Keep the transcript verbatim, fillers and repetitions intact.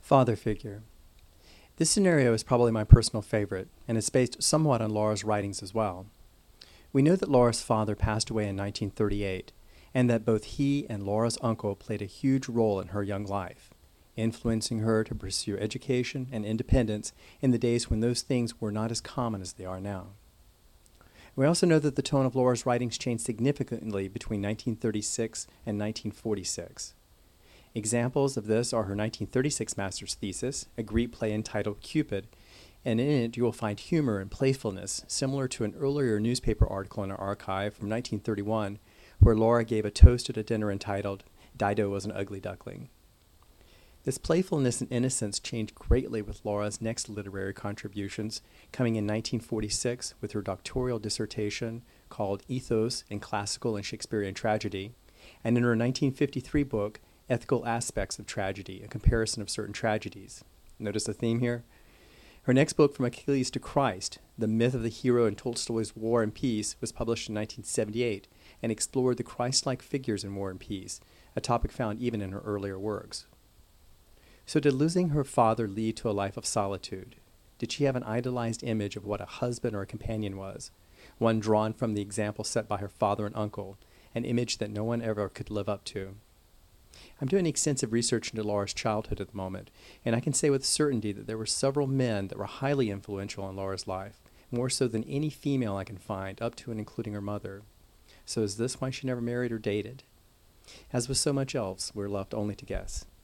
Father figure. This scenario is probably my personal favorite, and is based somewhat on Laura's writings as well. We know that Laura's father passed away in nineteen thirty-eight, and that both he and Laura's uncle played a huge role in her young life, influencing her to pursue education and independence in the days when those things were not as common as they are now. We also know that the tone of Laura's writings changed significantly between nineteen thirty-six and nineteen forty-six. Examples of this are her nineteen thirty-six master's thesis, a Greek play entitled Cupid, and in it you will find humor and playfulness similar to an earlier newspaper article in our archive from nineteen thirty-one, where Laura gave a toast at a dinner entitled, "Dido was an ugly duckling." This playfulness and innocence changed greatly with Laura's next literary contributions, coming in nineteen forty-six with her doctoral dissertation called Ethos in Classical and Shakespearean Tragedy, and in her nineteen fifty-three book, Ethical Aspects of Tragedy, a comparison of certain tragedies. Notice the theme here? Her next book, From Achilles to Christ, The Myth of the Hero in Tolstoy's War and Peace, was published in nineteen seventy-eight and explored the Christ-like figures in War and Peace, a topic found even in her earlier works. So did losing her father lead to a life of solitude? Did she have an idolized image of what a husband or a companion was, one drawn from the example set by her father and uncle, an image that no one ever could live up to? I'm doing extensive research into Laura's childhood at the moment, and I can say with certainty that there were several men that were highly influential in Laura's life, more so than any female I can find, up to and including her mother. So is this why she never married or dated? As with so much else, we're left only to guess.